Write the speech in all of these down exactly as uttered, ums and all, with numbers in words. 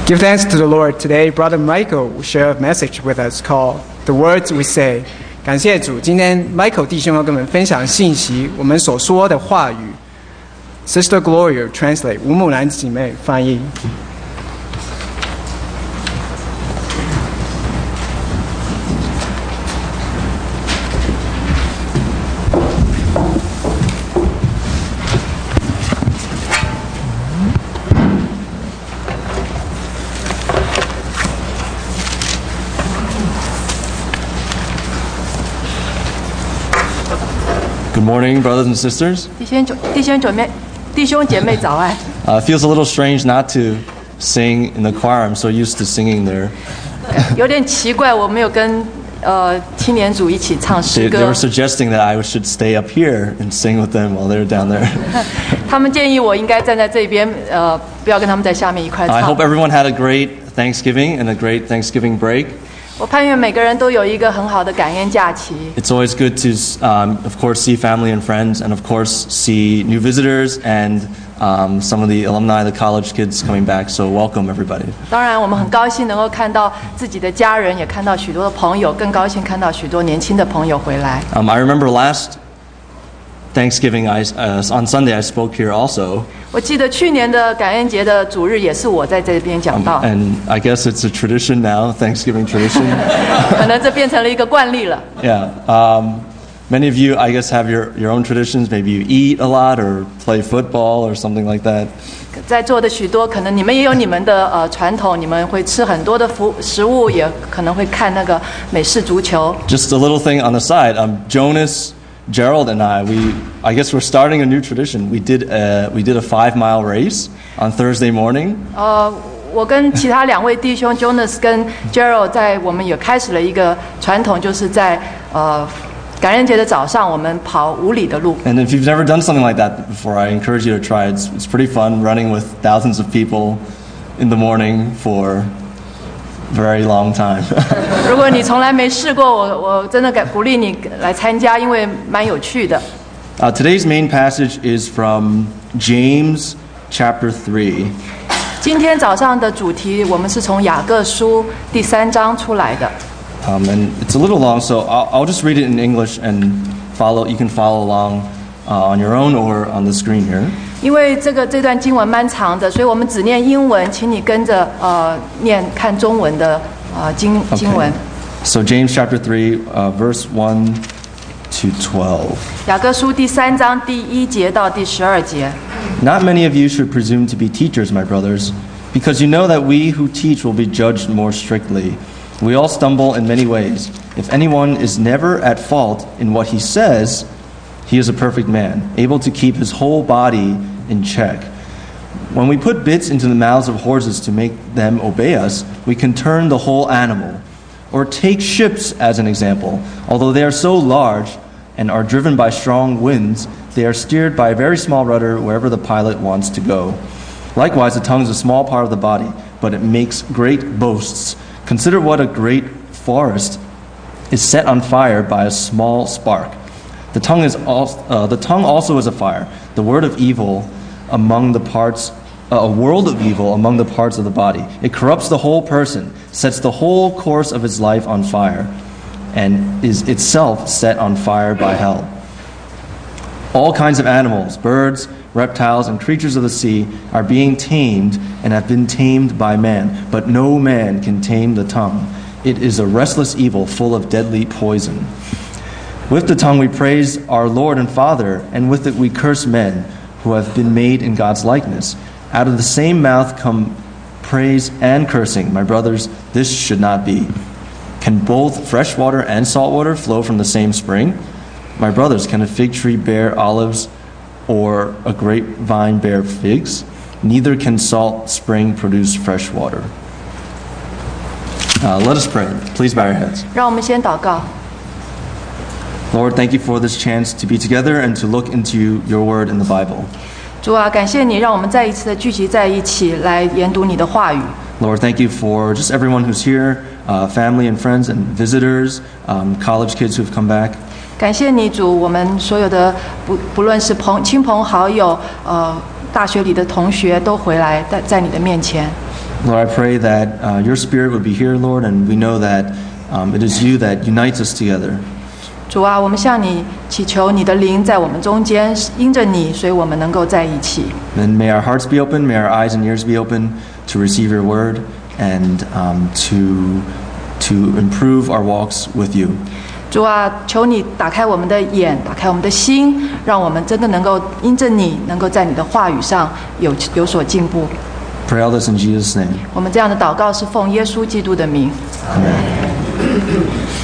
Give thanks to the Lord. Today, Brother Michael will share a message with us called The Words We Say. 感谢主，今天 Michael 弟兄要跟我们分享信息，我们所说的话语。Sister Gloria translate， 吴木兰姊妹翻译。 Good morning, brothers and sisters. 弟兄弟兄姐妹弟兄姐妹早安。 Uh, it feels a little strange not to sing in the choir. I'm so used to singing there. 有点奇怪，我没有跟呃青年组一起唱 They, 诗 they 歌 were。suggesting that I should stay up here and sing with them while they're down there. 他们建议我应该站在这边，呃，不要跟他们在下面一块 I 唱 hope。everyone had a great Thanksgiving and a great Thanksgiving break. 我盼愿每个人都有一个很好的感恩假期。 It's always good to, um, of course, see family and friends, and of course, see new visitors and um, some of the alumni, the college kids coming back. So welcome, everybody. 当然，我们很高兴能够看到自己的家人，也看到许多的朋友，更高兴看到许多年轻的朋友回来。 Um, I remember last Thanksgiving, I, uh, on Sunday, I spoke here also. 我记得去年的感恩节的主日也是我在这边讲到， And I guess it's a tradition now, Thanksgiving tradition. 可能这变成了一个惯例了。 Yeah. Um, many of you, I guess, have your, your own traditions. Maybe you eat a lot or play football or something like that. 在座的许多，可能你们也有你们的呃传统，你们会吃很多的服食物，也可能会看那个美式足球。 Just a little thing on the side. Um, Jonas, Gerald, and I, we, I guess we're starting a new tradition. We did a, we did a five-mile race on Thursday morning. 呃，我跟其他两位弟兄 Jonas 跟 Gerald 在我们也开始了一个传统，就是在呃感恩节的早上，我们跑五里的路。 And if you've never done something like that before, I encourage you to try. It's, it's pretty fun running with thousands of people in the morning for a very long time. 如果你从来没试过，我我真的感鼓励你来参加，因为蛮有趣的。 Uh, today's main passage is from James chapter three. 今天早上的主题，我们是从雅各书第三章出来的。 Um, and it's a little long, so I'll, I'll just read it in English and follow. You can follow along uh, on your own or on the screen here. 因为这个这段经文蛮长的，所以我们只念英文，请你跟着呃念看中文的呃经经文。 So James chapter three, uh, verse one to twelve. 雅各书第三章第一节到第十二节。 Not many of you should presume to be teachers, my brothers, because you know that we who teach will be judged more strictly. We all stumble in many ways. If anyone is never at fault in what he says, he is a perfect man, able to keep his whole body in check. When we put bits into the mouths of horses to make them obey us, we can turn the whole animal. Or take ships as an example. Although they are so large and are driven by strong winds, they are steered by a very small rudder wherever the pilot wants to go. Likewise, the tongue is a small part of the body, but it makes great boasts. Consider what a great forest is set on fire by a small spark. The tongue is also, uh, the tongue also is a fire, the word of evil among the parts, uh, a world of evil among the parts of the body. It corrupts the whole person, sets the whole course of his life on fire, and is itself set on fire by hell. All kinds of animals, birds, reptiles, and creatures of the sea are being tamed and have been tamed by man, but no man can tame the tongue. It is a restless evil full of deadly poison. With the tongue we praise our Lord and Father, and with it we curse men who have been made in God's likeness. Out of the same mouth come praise and cursing. My brothers, this should not be. Can both fresh water and salt water flow from the same spring? My brothers, can a fig tree bear olives or a grapevine bear figs? Neither can salt spring produce fresh water. Uh, let us pray. Please bow your heads. 让我们先祷告。 Lord, thank you for this chance to be together and to look into your word in the Bible. 主啊，感谢你让我们再一次的聚集在一起来研读你的话语。 Lord, thank you for just everyone who's here, uh, family and friends and visitors, um, college kids who've come back. 感谢你主，我们所有的不不论是朋亲朋好友，呃，大学里的同学都回来在在你的面前。 Lord, I pray that uh, your Spirit would be here, Lord, and we know that um, it is you that unites us together. 主啊，我们向你祈求你的灵在我们中间，因着你，所以我们能够在一起。 And may our hearts be open, may our eyes and ears be open to receive your word and um, to to improve our walks with you. 主啊，求你打开我们的眼，打开我们的心，让我们真的能够因着你，能够在你的话语上有有所进步。 Pray all this in Jesus' name. 我们这样的祷告是奉耶稣基督的名。 Amen.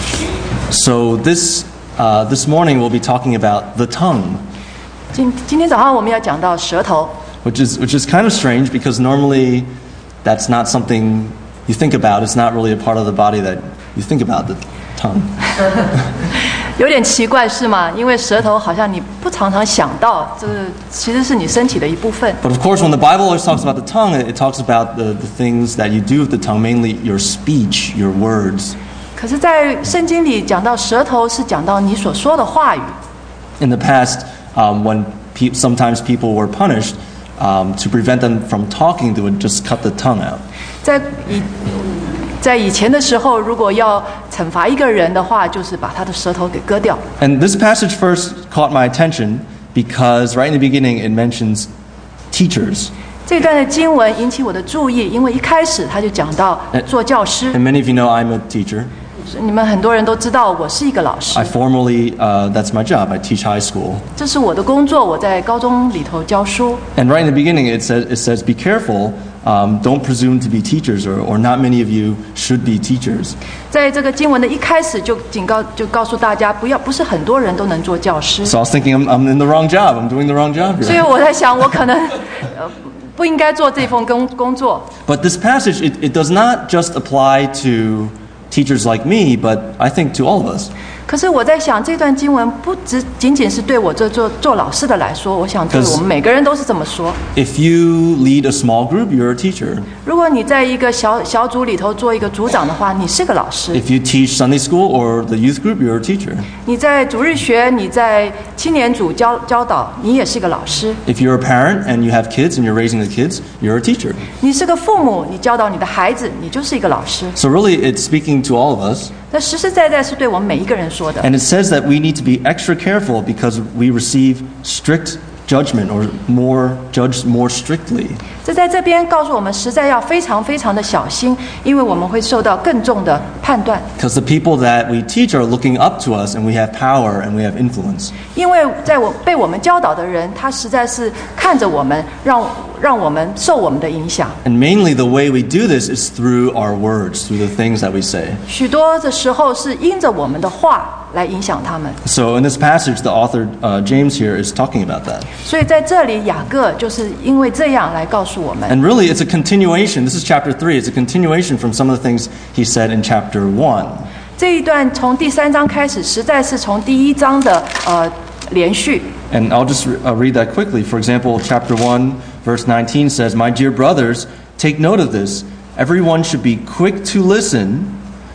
So this uh, this morning we'll be talking about the tongue. 今今天早上我们要讲到舌头， Which is which is kind of strange because normally that's not something you think about. It's not really a part of the body that you think about, the tongue. 有点奇怪是吗？因为舌头好像你不常常想到，这其实是你身体的一部分。 But of course, when the Bible always talks about the tongue, it talks about the, the things that you do with the tongue, mainly your speech, your words. 可是，在圣经里讲到舌头，是讲到你所说的话语。 In the past, um, when pe- sometimes people were punished, um, to prevent them from talking, they would just cut the tongue out. 在以在以前的时候，如果要惩罚一个人的话，就是把他的舌头给割掉。 And this passage first caught my attention because right in the beginning it mentions teachers. 这段的经文引起我的注意，因为一开始他就讲到做教师。 And many of you know I'm a teacher. 你们很多人都知道我是一个老师 I， formally, uh, that's my job. I teach high school. 这是我的工作，我在高中里头教书。 And right in the beginning it says, it says be careful, um, don't presume to be teachers, or, or not many of you should be teachers. 在这个经文的一开始就警告，就告诉大家，不要，不是很多人都能做教师。 So I was thinking I'm, I'm in the wrong job. I'm doing the wrong job 所以 here. 我在想，我可能呃不应该做这份工工作。 But this passage, it, it does not just apply to teachers like me, but I think to all of us. 可是我在想，这段经文不只仅仅是对我这做做老师的来说，我想对我们每个人都是这么说。 If you lead a small group, you're a teacher. 如果你在一个小小组里头做一个组长的话，你是个老师； If you teach Sunday school or the youth group, you're a teacher. 你在主日学、你在青年组教教导，你也是个老师； If you're a parent and you have kids and you're raising the kids, you're a teacher. 你是个父母，你教导你的孩子，你就是一个老师。 So really, it's speaking to all of us. 那实实在在是对我们每一个人说的。 And it says that we need to be extra careful because we receive strict judgment or more judged more strictly. 这在这边告诉我们，实在要非常非常的小心，因为我们会受到更重的判断。 Because the people that we teach are looking up to us and we have power and we have influence. 因为在我被我们教导的人，他实在是看着我们，让让我们受我们的影响。 And mainly the way we do this is through our words, through the things that we say. 许多的时候是因着我们的话来影响他们。 So in this passage, the author uh, James here is talking about that. 所以在这里，雅各就是因为这样来告诉我们。 And really, it's a continuation. This is chapter three. It's a continuation from some of the things he said in chapter one. 这一段从第三章开始，实在是从第一章的呃连续。 And I'll just re- uh, read that quickly. For example, chapter one, verse nineteen says, "My dear brothers, take note of this. Everyone should be quick to listen,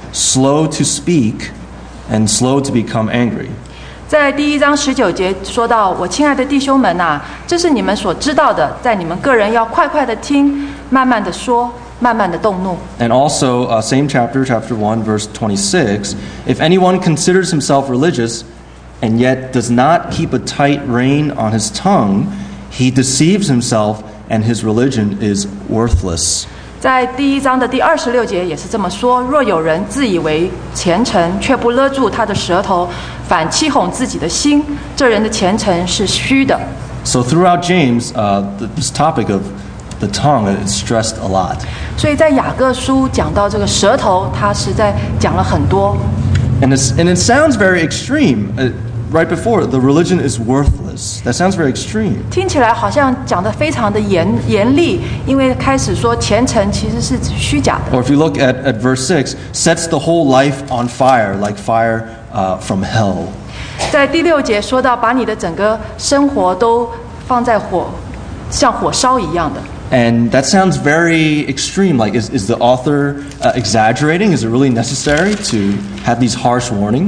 slow to speak, and slow to become angry." 在第一章十九节说到：“我亲爱的弟兄们呐、啊，这是你们所知道的，在你们个人要快快的听，慢慢的说，慢慢的动怒。” And also, uh, same chapter, chapter one, verse twenty-six, "If anyone considers himself religious and yet does not keep a tight rein on his tongue, he deceives himself and his religion is worthless." 在第一章的第二十六节也是这么说：若有人自以为虔诚，却不勒住他的舌头，反欺哄自己的心，这人的虔诚是虚的。 So throughout James, uh, th- this topic of the tongue is stressed a lot. 所以在雅各书讲到这个舌头，他实在讲了很多。 And, it's, and it sounds very extreme. Uh, right before, the religion is worthless. That sounds very extreme. 听起来好像讲得非常的严严厉，因为开始说虔诚其实是虚假的。 Or if you look at, at verse six, sets the whole life on fire, like fire uh, from hell. 在第六节说到，把你的整个生活都放在火，像火烧一样的。 And that sounds very extreme. Like, is, is the author uh, exaggerating? Is it really necessary to have these harsh warnings?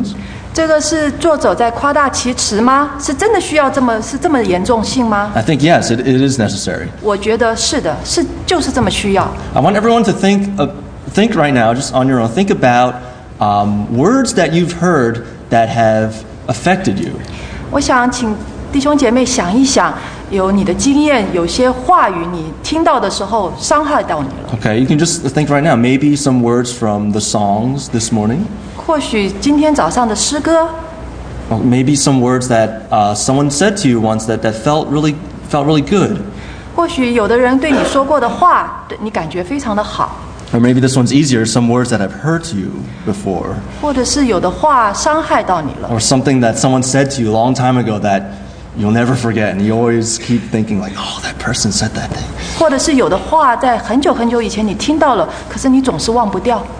这个是作者在夸大其词吗？是真的需要这么是这么严重性吗？ I think yes, it, it is necessary. 我觉得是的，是就是这么需要。 I want everyone to think, uh, think right now, just on your own. Think about um, words that you've heard that have affected you. 我想请弟兄姐妹想一想，有你的经验，有些话语你听到的时候伤害到你了。 Okay, you can just think right now. Maybe some words from the songs this morning. 或许今天早上的诗歌， Or maybe some words that uh, someone said to you once that, that felt really felt really good. 或许有的人对你说过的话，对你感觉非常的好， Or maybe this one's easier, some words that have hurt you before. 或者是有的话伤害到你了， Or something that someone said to you a long time ago that you'll never forget, and you always keep thinking like, oh, that person said that thing. 或者是有的话在很久很久以前你听到了，可是你总是忘不掉。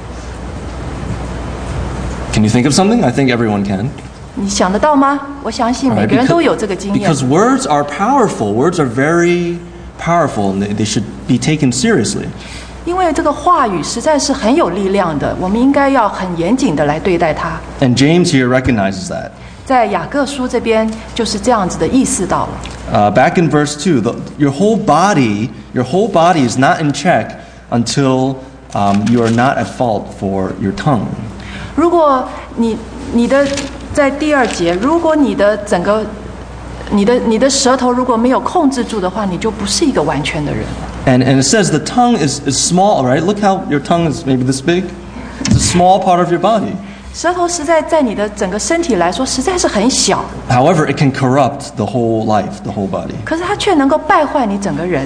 Can you think of something? I think everyone can. 你想得到吗？我相信 All 每 right, 个人 because, 都有这个经验。 because words are powerful. Words are very powerful, and they, they should be taken seriously. 因为这个话语实在是很有力量的，我们应该要很严谨的来对待它。 And James here recognizes that. 在雅各书这边就是这样子的意识到了。 Uh, back in verse two, the, your whole body, your whole body is not in check until um, you are not at fault for your tongue. 如果你你的在第二节，如果你的整个你的你的舌头如果没有控制住的话，你就不是一个完全的人。 And, and it says the tongue is, is small, right? Look how your tongue is maybe this big. It's a small part of your body. 舌头实在在你的整个身体来说实在是很小， However, it can corrupt the whole life, the whole body. 可是它却能够败坏你整个人。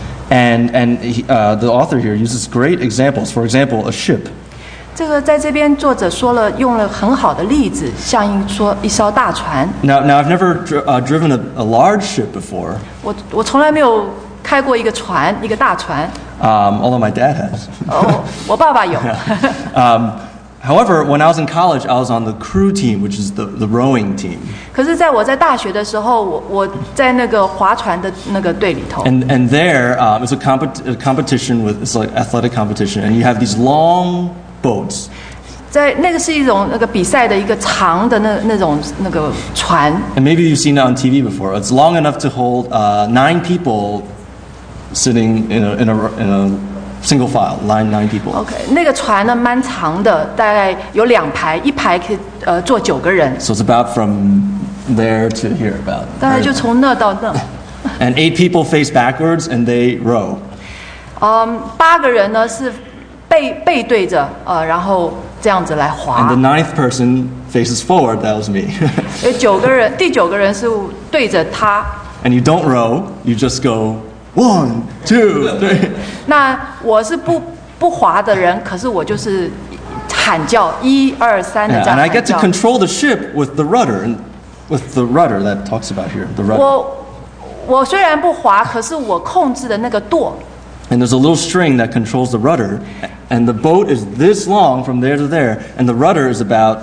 And, and he, uh, the author here uses great examples. For example, a ship. 这个在这边作者说了，用了很好的例子，像一说一艘大船。 Now, now I've never dri- uh, driven a, a large ship before, 我我从来没有开过一个船，一个大船。 um, although my dad has. 哦，我爸爸有。 Um, however, when I was in college, I was on the crew team, which is the, the rowing team. 可是在我在大学的时候，我我在那个划船的那个队里头。 And, and there, um, it's a, compet- a competition with, it's like athletic competition, and you have these long boats. 在那个是一种那个比赛的一个长的那那种那个船， And maybe you've seen it on T V before. It's long enough to hold uh, nine people sitting in a, in, a, in a single file, nine, nine people. OK， 那个船呢蛮长的，大概有两排，一排可以呃坐九个人， So it's about from there to here, about. 大概就从那到那。 And eight people face backwards, and they row. 嗯，八个人呢是背背对着呃，然后这样子来 And the 划。 ninth person faces forward. That was me. 有九个人，第九个人是对着他。 And you don't row. You just go one, two, three. 那我是不不划的人，可是我就是喊叫一二三的 Yeah, 这样 and I 喊 get to 叫。 control the ship with the rudder, and with the rudder that talks about here. The rudder. 我我虽然不划，可是我控制的那个舵。 And there's a little string that controls the rudder, and the boat is this long from there to there, and the rudder is about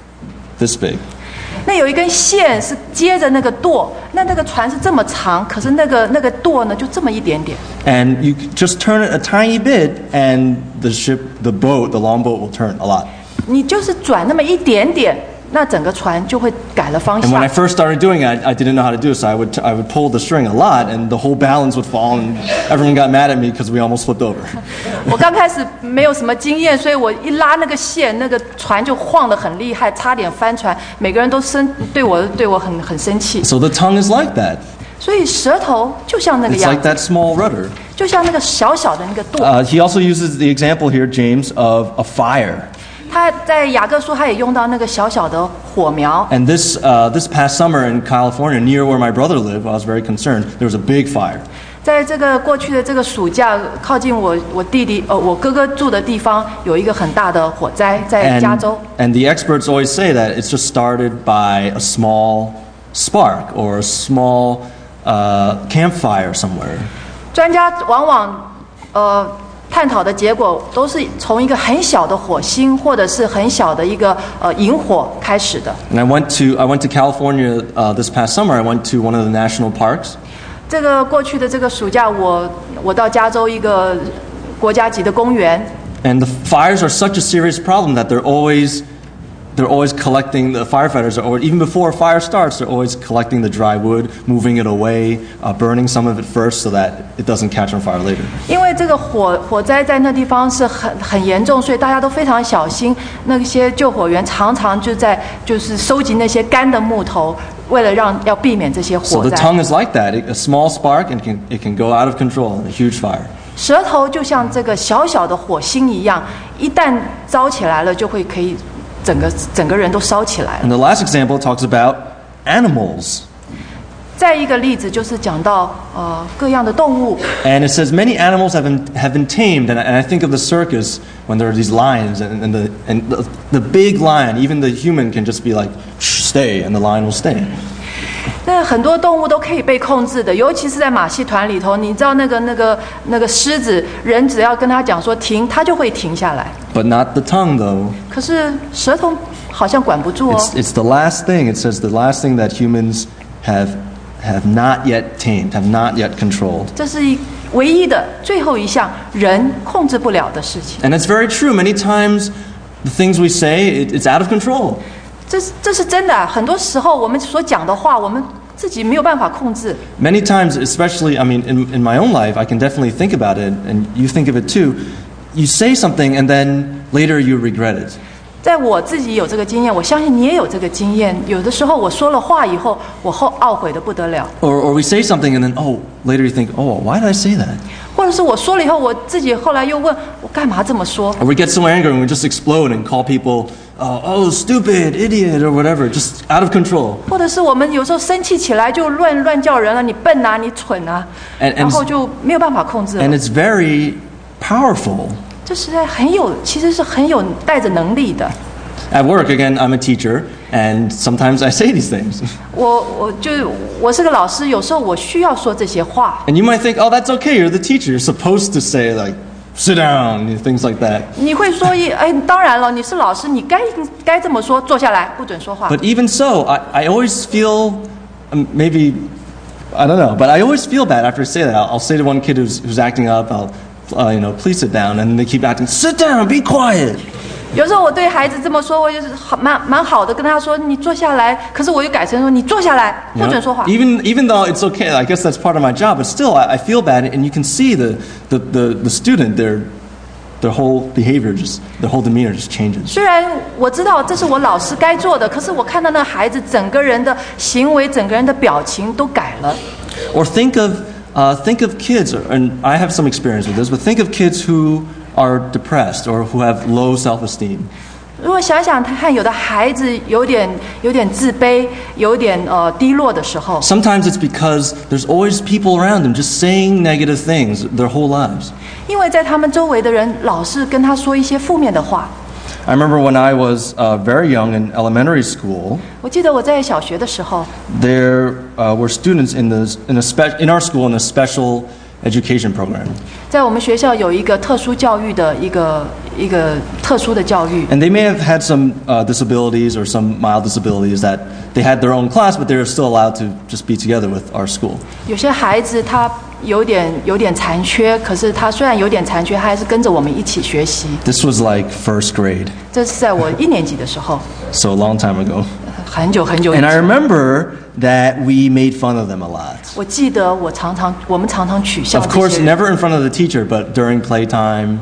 this big. 那有一根线是接着那个舵，那那个船是这么长，可是那个那个舵呢就这么一点点。 And you just turn it a tiny bit, and the ship, the boat, the long boat will turn a lot. 你就是转那么一点点，那整个船就会改了方 And when I 向。 first started doing it, I, I didn't know how to do it, so I would, I would pull the string a lot, and the whole balance would fall, and everyone got mad at me because we almost flipped over. 我刚开始没有什么经验，所以我一拉那个线，那个船就晃得很厉害，差点翻船。每个人都生对我对我很很生气。 So the tongue is like that. 所以舌头就像那个 It's 样 like 子， that small rudder. 就像那个小小的那个舵。 Uh, he also uses the example here, James, of a fire. 他在雅各书他也用到那个小小的火苗。 And this, uh, this past summer in California, near where my brother lived, I was very concerned, there was a big fire. 在这个过去的这个暑假，靠近我我弟弟呃我哥哥住的地方，有一个很大的火灾，在加 And, 州。 and the experts always say that it's just started by a small spark or a small uh, campfire somewhere. 专家往往呃探讨的结果都是从一个很小的火星或者是很小的一个呃引火开始的。 And I went to, I went to California uh, this past summer. I went to one of the national parks. 这个过去的这个暑假，我我到加州一个国家级的公园， And the fires are such a serious problem that they're always they're always collecting, the firefighters are always, even before a fire starts, they're always collecting the dry wood, moving it away, uh, burning some of it first so that it doesn't catch on fire later. 因为这个火火灾在那地方是很很严重，所以大家都非常小心。那些救火员常常就在就是收集那些干的木头，为了让要避免这些 So 火 the 灾。 tongue is like that. It, a small spark and it can, it can go out of control in a huge fire. 舌头就像这个小小的火星一样，一旦着起来了，就会可以整个整个人都烧起来了。 And the last example talks about animals. 再一个例子就是讲到呃各样的动物， And it says many animals have been, have been tamed. And, and I think of the circus when there are these lions and, and, the, and the, the big lion, even the human can just be like, shh, stay, and the lion will stay. 那很多动物都可以被控制的，尤其是在马戏团里头，你知道那个那个那个狮子，人只要跟他讲说停，它就会停下来。 But not the tongue, though. 可是舌头好像管不住哦。 It's, it's the last thing. It says the last thing that humans have, have not yet tamed, have not yet controlled. 这是一唯一的最后一项人控制不了的事情。 And it's very true. Many times the things we say, it, it's out of control. 这是这是真的啊，很多时候我们所讲的话，我们自己没有办法控制。 Many times, especially, I mean, in, in my own life, I can definitely think about it, and you think of it too. You say something, and then later you regret it. 在我自己有这个经验，我相信你也有这个经验。有的时候我说了话以后，我后懊悔的不得了。 Or, or we say something, and then, oh, later you think, oh, why did I say that? 或者是我说了以后，我自己后来又问我干嘛这么说？ Or we get so angry and we just explode and call people, uh, oh, stupid, idiot, or whatever, just out of control. 或者是我们有时候生气起来就乱乱叫人了，你笨啊，你蠢啊， And- and- 然后就没有办法控制了 And。it's very powerful. 这实在很有，其实是很有带着能力的。 At work, again, I'm a teacher, and sometimes I say these things. 我我就我是个老师，有时候我需要说这些话。 And you might think, oh, that's okay, you're the teacher. You're supposed to say, like, sit down, things like that. 你会说一哎，当然了，你是老师，你该该这么说，坐下来，不准说话。 But even so, I, I always feel, um, maybe, I don't know, but I always feel bad after I say that. I'll, I'll say to one kid who's, who's acting up, I'll, uh, you know, please sit down. And they keep acting, sit down, be quiet. 有时候我对孩子这么说，我就是好蛮蛮好的，跟他说你坐下来。可是我又改成说你坐下来， You 不 know? 准说话。 Even, even though it's okay, I guess that's part of my job, but still, I, I feel bad. And you can see the, the, the, the student, their, their whole behavior, just their whole demeanor just changes. 虽然我知道这是我老师该做的，可是我看到那孩子整个人的行为、整个人的表情都改了。 Or think of, uh, think of kids, and I have some experience with this, but think of kids who are depressed or who have low self-esteem. 如果想想看，有的孩子有点有点自卑，有点呃低落的时候， Sometimes it's because there's always people around them just saying negative things their whole lives. 因为在他们周围的人老是跟他说一些负面的话。 I remember when I was uh, very young in elementary school, 我记得我在小学的时候， there uh, were students in, the, in, a spe- in our school in a special education program. 在我们学校有一个特殊教育的一个一个特殊的教育， And they may have had some uh, disabilities or some mild disabilities that they had their own class, but they were still allowed to just be together with our school. 有些孩子他有点有点残缺，可是他虽然有点残缺，他还是跟着我们一起学习。 This was like first grade, 这是在我一年级的时候， so a long time ago. 很久很久以 And I 前。 remember that we made fun of them a lot. 我记得我常常我们常常取笑 Of 这 course, 些人。 never in front of the teacher, but during playtime,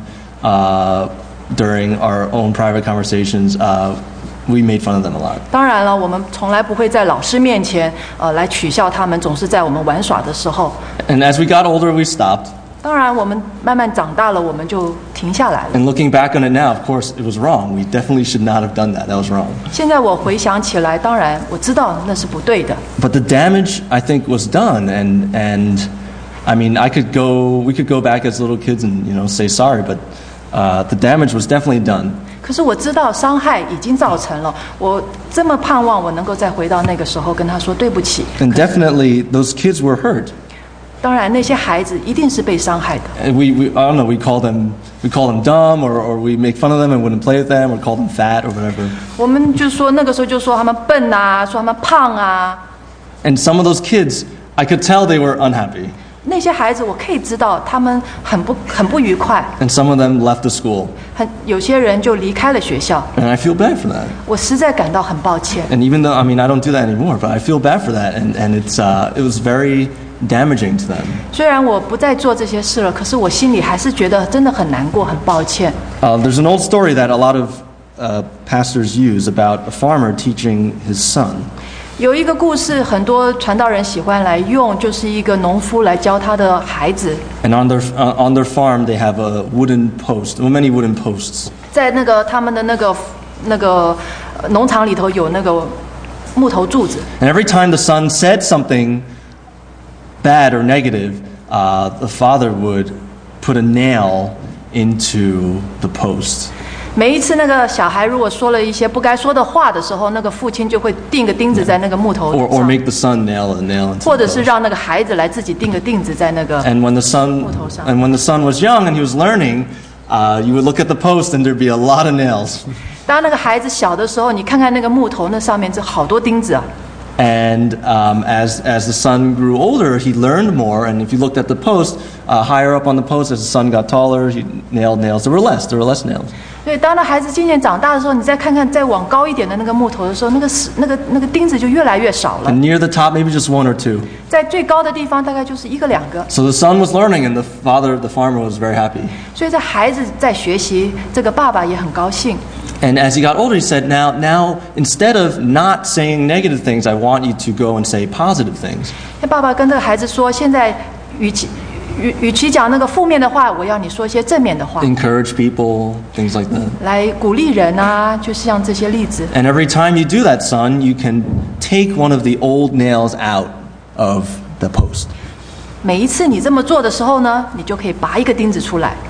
uh, during our own private conversations, uh, we made fun of them a lot. 当然了，我们从来不会在老师面前呃来取笑他们，总是在我们玩耍的时候。 And as we got older, we stopped. 当然，我们慢慢长大了，我们就停下来了。 And looking back on it now, of course, it was wrong. We definitely should not have done that. That was wrong. 现在我回想起来，当然我知道那是不对的。 But the damage, I think, was done. And, and I mean, I could go, we could go back as little kids and, you know, say sorry, but uh, the damage was definitely done. 可是我知道伤害已经造成了，我这么盼望我能够再回到那个时候跟他说对不起。 And definitely, those kids were hurt. 当然，那些孩子一定是被伤害的。 And we, we, I don't know, we call them, we call them dumb, or, or we make fun of them and wouldn't play with them, or call them fat, or whatever. 我们就说那个时候就说他们笨啊，说他们胖啊。 And some of those kids, I could tell they were unhappy. 那些孩子我可以知道他们很不很不愉快， And some of them left the school. 很有些人就离开了学校， And I feel bad for that. 我实在感到很抱歉。 And even though, I mean, I don't do that anymore, but I feel bad for that. And, and it's, uh, it was very damaging to them. 虽然我不再做这些事了，可是我心里还是觉得真的很难过，很抱歉。 Uh, there's an old story that a lot of uh, pastors use about a farmer teaching his son. 有一个故事，很多传道人喜欢来用，就是一个农夫来教他的孩子。 And on their, uh, on their farm, they have a wooden post, well, many wooden posts. 在那个他们的那个那个呃农场里头有那个木头柱子， And every time the son said something bad or negative, uh, the father would put a nail into the post. 每一次那个小孩如果说了一些不该说的话的时候，那个父亲就会钉个钉子在那个木头 Or, or 上， make the son nail a nail into 或 the 者是 post. 让那个孩子来自己钉个钉子在那个。 And when the son, and when the son was young and he was learning, uh, you would look at the post and there'd be a lot of nails. 当那个孩子小的时候，你看看那个木头，那上面就好多钉子啊。 And um, as, as the son grew older, he learned more. And if you looked at the post, uh, higher up on the post, as the son got taller, he nailed nails. There were less. There were less nails. 所以当那孩子渐渐长大的时候，你再看看再往高一点的那个木头的时候，那个是那个那个钉子就越来越少了。 And near the top, maybe just one or two. 在最高的地方大概就是一个两个。 So the son was learning, and the father, the farmer, was very happy. 所以在孩子在学习，这个爸爸也很高兴。 And as he got older, he said, now, now, instead of not saying negative things, I want you to go and say positive things. 那爸爸跟这个孩子说：“现在与其与与其讲那个负面的话，我要你说一些正面的话， Encourage people, things like that. 来鼓励人啊，就像这些例子。 And every time you do that, son, you can take one of the old nails out of the post. 每一次你这么做的时候呢，你就可以拔一个钉子出来。”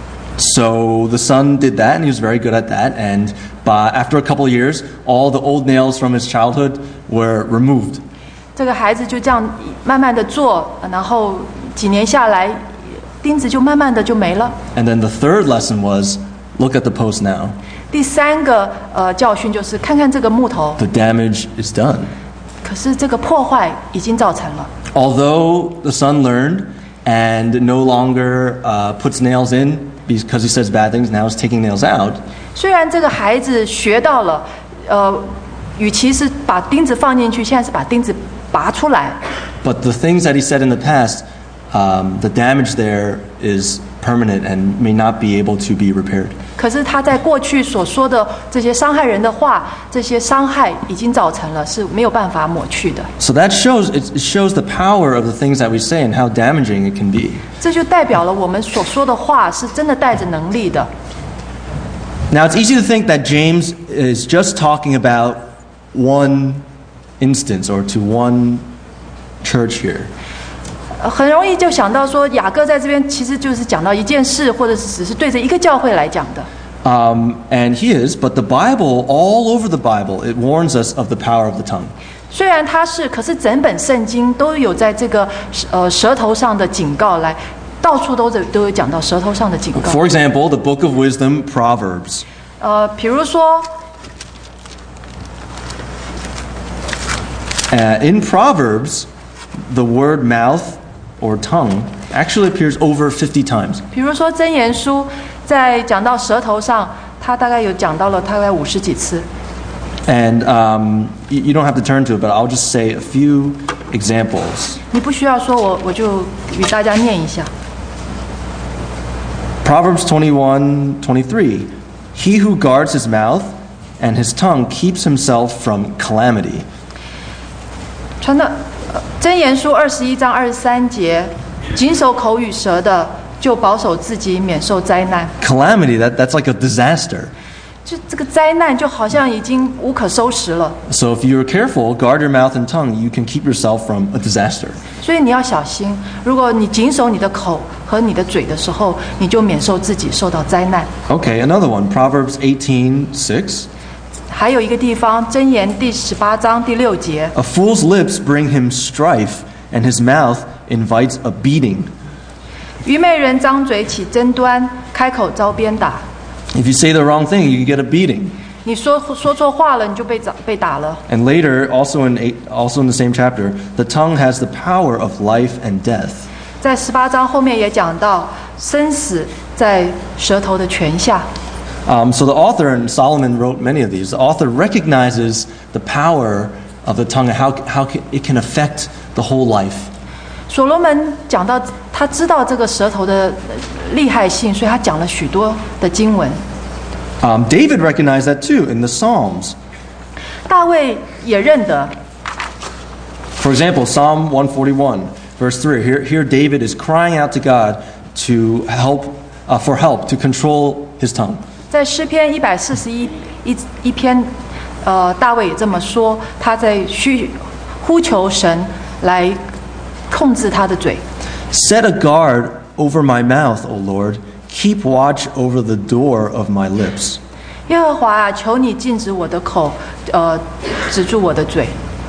So the son did that, and he was very good at that. And by, after a couple of years, all the old nails from his childhood were removed. 这个孩子就这样慢慢的做，然后几年下来，钉子就慢慢的就没了。 And then the third lesson was, look at the post now. 第三个呃教训就是看看这个木头， The damage is done. 可是这个破坏已经造成了。 Although the son learned and no longer uh, puts nails in because he says bad things, now he's taking nails out. 虽然这个孩子学到了，呃，与其是把钉子放进去，现在是把钉子拔出来。 But the things that he said in the past, um, the damage there is permanent and may not be able to be repaired. 可是他在过去所说的这些伤害人的话，这些伤害已经造成了，是没有办法抹去的。 So that shows it shows the power of the things that we say and how damaging it can be. 这就代表了我们所说的话是真的带着能力的。 Now it's easy to think that James is just talking about one instance or to one church here. 呃很容易就想到说，雅各在这边其实就是讲到一件事，或者是只是对着一个教会来讲的。 Um, and he is, but the Bible, all over the Bible, it warns us of the power of the tongue. 虽然他是，可是整本圣经都有在这个呃舌头上的警告来，到处都有都有讲到舌头上的警告。 For example, the book of wisdom, Proverbs. 呃，比如说， Uh, in Proverbs, the word mouth or tongue actually appears over fifty times. 比如说箴言书在讲到舌头上，他大概有讲到了大概五十几次。 And um, you, you don't have to turn to it, but I'll just say a few examples. 你不需要说我，我就与大家念一下。 Proverbs twenty-one, twenty-three. He who guards his mouth and his tongue keeps himself from calamity. 传到呃箴言书二十一章二十三节，谨守口与舌的，就保守自己免受灾难。 Calamity, that, that's like a disaster. 就这个灾难就好像已经无可收拾了， So if you're careful, guard your mouth and tongue, you can keep yourself from a disaster. 所以你要小心。如果你谨守你的口和你的嘴的时候，你就免受自己受到灾难。 Okay, another one. Proverbs eighteen, six. 还有一个地方，箴言第十八章第六节， A fool's lips bring him strife, and his mouth invites a beating. 愚昧人张嘴起争端，开口遭鞭打。 If you say the wrong thing, you get a beating. 你说说错话了，你就被打被打了。 And later, also in eight, also in the same chapter, the tongue has the power of life and death. 在十八章后面也讲到，生死在舌头的权下。 Um, so the author, and Solomon wrote many of these, the author recognizes the power of the tongue and how, how it can affect the whole life. 所罗门讲到，他知道这个舌头的厉害性，所以他讲了许多的经文。 Um, David recognized that too in the Psalms. 大卫也认得。 For example, Psalm one forty-one, verse three. Here, here David is crying out to God to help, uh, for help to control his tongue. 在诗篇一百四十一一一篇，呃，大卫也这么说，他在需呼求神来控制他的嘴。 Set a guard over my mouth, O Lord. Keep watch over the door of my lips. 耶和华啊，求你禁止我的口，呃，止住我的嘴。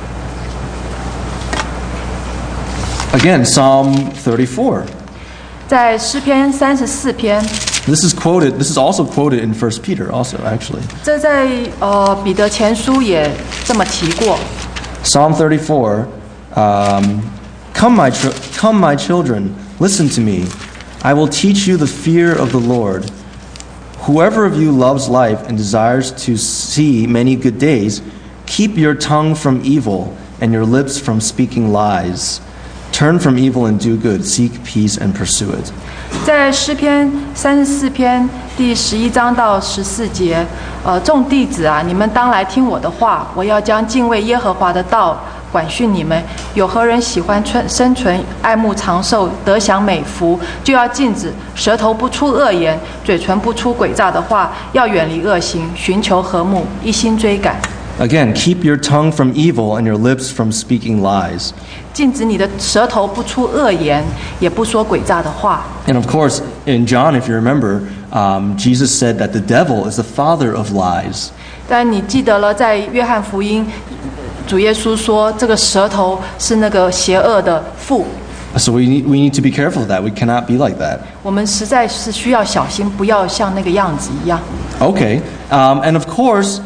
Again, Psalm thirty-four. 在诗篇三十四篇。 This is quoted. This is also quoted in First Peter, also actually. 这在呃彼得前书也这么提过。 Psalm thirty-four. Um, come, my ch- come, my children, listen to me. I will teach you the fear of the Lord. Whoever of you loves life and desires to see many good days, keep your tongue from evil and your lips from speaking lies. Turn from evil and do good. Seek peace and pursue it. 在诗篇三十四篇第十一章到十四节，呃，众弟子啊，你们当来听我的话，我要将敬畏耶和华的道管训你们。有何人喜欢存生存、爱慕长寿、得享美福，就要禁止舌头不出恶言，嘴唇不出诡诈的话，要远离恶行，寻求和睦，一心追赶。 Again, keep your tongue from evil and your lips from speaking lies. 禁止你的舌头不出恶言，也不说诡诈的话。 And of course, in John, if you remember, um, Jesus said that the devil is the father of lies. 但你记得了，在约翰福音，主耶稣说，这个舌头是那个邪恶的父。 So we need, we need to be careful of that. We cannot be like that. 我们实在是需要小心，不要像那个样子一样。 Okay, um, and of course,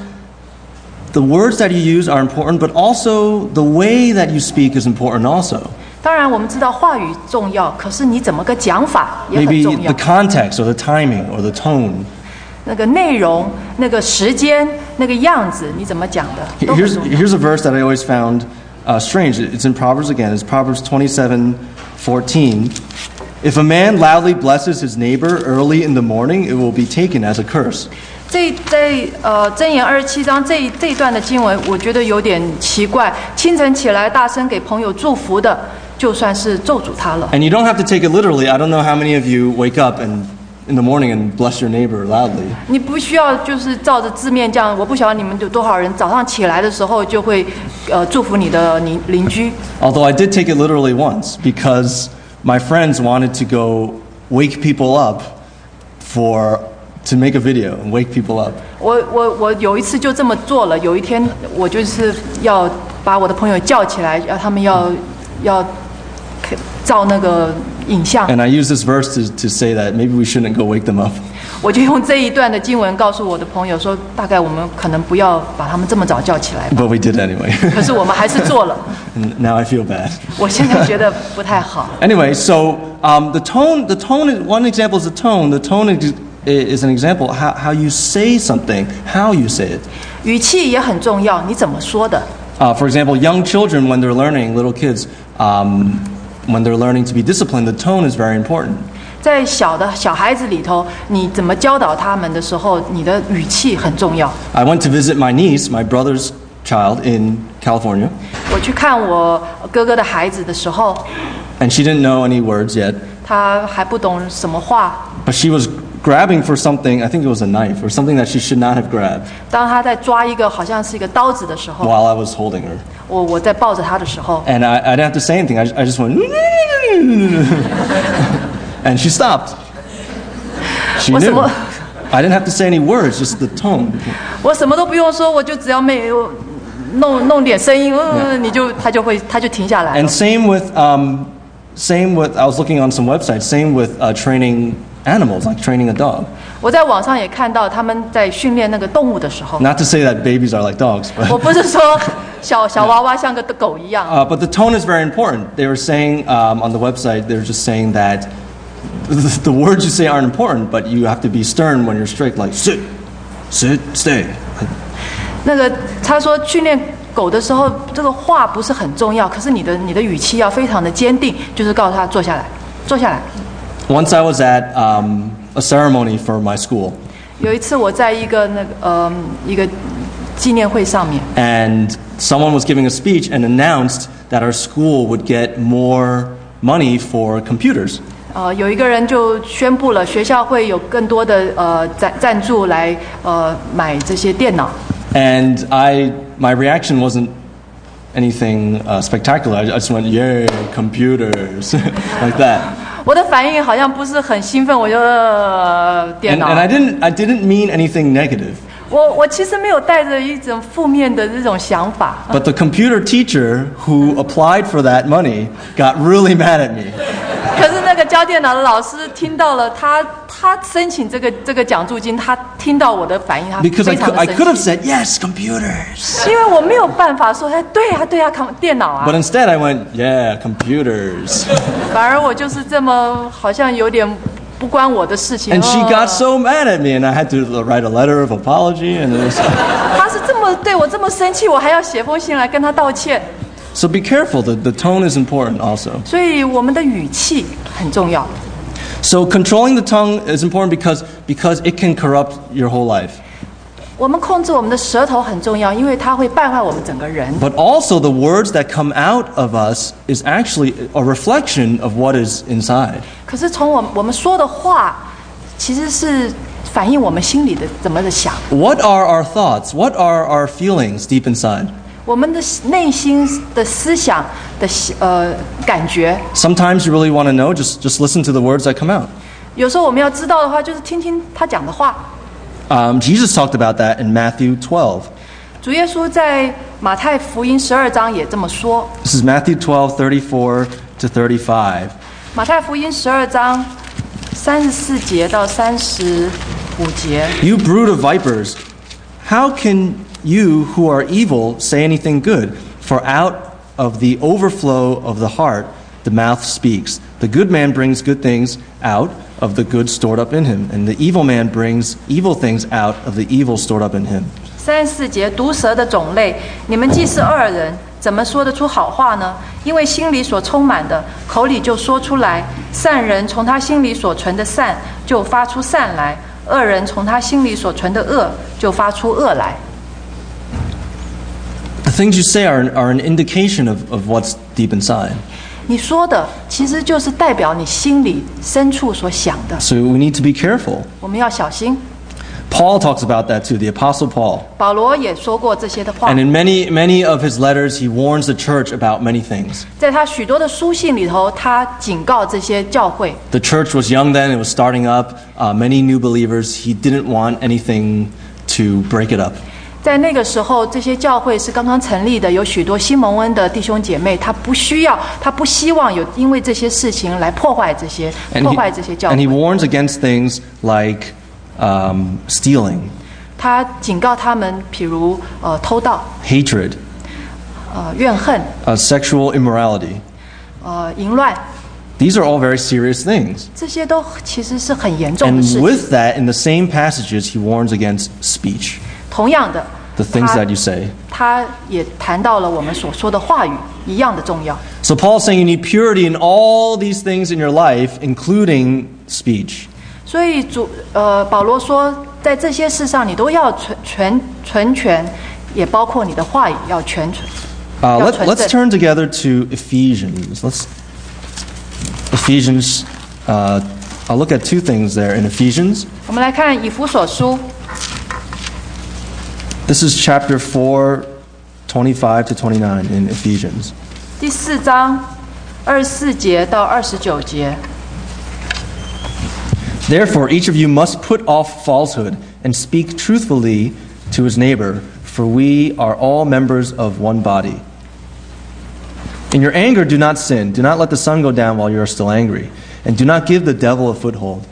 the words that you use are important, but also the way that you speak is important also. 当然，我们知道话语重要，可是你怎么个讲法也很 Maybe 重要 the。context or the timing or the tone. 那个内容、那个时间、那个样子，你怎么讲的都很 Here's, 重要。 here's a verse that I always found uh, strange. It's in Proverbs again. It's Proverbs twenty-seven fourteen. If a man loudly blesses his neighbor early in the morning, it will be taken as a curse. 这在呃箴言二十七章这这一段的经文，我觉得有点奇怪。清晨起来大声给朋友祝福的，就算是咒诅他了。 And you don't have to take it literally. I don't know how many of you wake up and in the morning and bless your neighbor loudly. 你不需要就是照着字面这样，我不晓得你们有多少人早上起来的时候就会呃祝福你的邻邻居。 Although I did take it literally once because my friends wanted to go wake people up for to make a video and wake people up. 我我我有一次就这么做了。有一天我就是要把我的朋友叫起来，要他们要要照那个影像。 And I use this verse to, to say that maybe we shouldn't go wake them up. 我就用这一段的经文告诉我的朋友说，大概我们可能不要把他们这么早叫起来吧。 But we did anyway. 可是我们还是做了。 And now I feel bad. 我现在觉得不太好。 Anyway, so um, the tone, the tone is, one example is the tone. The tone is, is an example how, how you say something, how you say it. 语气也很重要，你怎么说的？ Uh, for example, young children, when they're learning, little kids, um, when they're learning to be disciplined, the tone is very important. 在小的小孩子里头，你怎么教导他们的时候，你的语气很重要。 I went to visit my niece, my brother's child, in California. 我去看我哥哥的孩子的时候， And she didn't know any words yet, 他还不懂什么话。 but she was grabbing for something, I think it was a knife, or something that she should not have grabbed 当他在抓一个好像是一个刀子的时候， while I was holding her. 我我在抱着他的时候， And I, I didn't have to say anything. I, I just went, and she stopped. She 我什 knew. 么 I didn't have to say any words, just the tone. 我什么都不用说，我就只要没有弄弄点声音，嗯，你就他就会他就停下来了 And。same with, um, same with, I was looking on some websites, same with uh, training animals, like training a dog. 我在网上也看到他们在训练那个动物的时候， Not to say that babies are like dogs, but, 我不是说小小娃娃像个狗一样， uh, but the tone is very important. They were saying um, on the website, they were just saying that the, the words you say aren't important, but you have to be stern when you're strict, like sit, sit, stay. 那个他说训练狗的时候，这个话不是很重要，可是你的你的语气要非常的坚定，就是告诉他坐下来，坐下来。 Once I was at um, a ceremony for my school, 有一次我在一个那个呃一个纪念会上面， and someone was giving a speech and announced that our school would get more money for computers. 呃有一个人就宣布了学校会有更多的呃赞赞助来呃买这些电脑。 And I, my reaction wasn't anything uh, spectacular. I just went, "Yay, computers!" like that. 我的反应好像不是很兴奋，我就、呃、电 And, 脑。 and I didn't, I didn't mean anything negative. 我我其实没有带着一种负面的这种想法。 But the computer teacher who applied for that money got really mad at me. 可是那个教电脑的老师听到了他他申请这个这个奖助金，他听到我的反应，他 Because I 非常 could, 的 I 生 could have 气。 said, "Yes, computers." 因为我没有办法说，哎，对啊对啊，看电脑啊 But。instead I went, "Yeah, computers." 反而我就是这么好像有点不关我的事情。 And she 哦 got so mad at me, and I had to write a letter of apology. And it was, 他是这么对我这么生气，我还要写封信来跟他道歉。 so be careful. The, the tone is important also. 所以我们的语气很重要。 So controlling the tongue is important because, because it can corrupt your whole life. 我们控制我们的舌头很重要，因为它会败坏我们整个人。 But also the words that come out of us is actually a reflection of what is inside. 可是从我们我们说的话，其实是反映我们心里的怎么的想， What are our thoughts? What are our feelings deep inside? 我们的内心的思想的呃感觉。 Sometimes you really want to know, just, just listen to the words that come out. 有时候我们要知道的话，就是听听他讲的话。 Um, Jesus talked about that in Matthew twelve. 主耶稣在马太福音十二章也这么说。 This is Matthew twelve, thirty-four to thirty-five. 马太福音十二章三十四节到三十五节。 You brood of vipers, how can you who are evil say anything good? For out of the overflow of the heart, the mouth speaks. The good man brings good things out of the good stored up in him, and the evil man brings evil things out of the evil stored up in him. 三十四节，毒蛇的种类，你们既是恶人，怎么说得出好话呢？因为心里所充满的，口里就说出来。善人从他心里所存的善，就发出善来；恶人从他心里所存的恶，就发出恶来。 The things you say are, are an indication of, of what's deep inside. 你说的其实就是代表你心里深处所想的， So we need to be careful. 我们要小心。 Paul talks about that too, the Apostle Paul. 保罗也说过这些的话 And，in many, many of his letters, he warns the church about many things. 在他许多的书信里头，他警告这些教会。 The church was young then, it was starting up, uh, many new believers. He didn't want anything to break it up. 在那个时候，这些教会是刚刚成立的，有许多新蒙恩的弟兄姐妹，他不需要，他不希望有因为这些事情来破坏这些 And 破 he, 坏这些教 and he 会。 warns against things like um, stealing, 他警告他们，譬如呃偷盗、 hatred, 呃怨恨、 uh, sexual immorality. 呃淫乱， These are all very serious things. 这些都其实是很严重的 And 事情。 with that, in the same passages, he warns against speech, 同样的， the things 他 that you say. 他也谈到了我们所说的话语一样的重要。 So Paul's saying you need purity in all these things in your life, including speech. 所以主呃保罗说，在这些事上你都要存全存全，也包括你的话语要全存。 Uh, 要 let, 纯 let's 正。 turn together to Ephesians. Let's Ephesians. Uh, I'll look at two things there in Ephesians. 我们来看以弗所书 This is chapter four, twenty-five to twenty-nine in Ephesians. 第四章二十四节到二十九节。 Therefore, each of you must put off falsehood and speak truthfully to his neighbor, for we are all members of one body. In your anger, do not sin. Do not let the sun go down while you are still angry, and do not give the devil a foothold.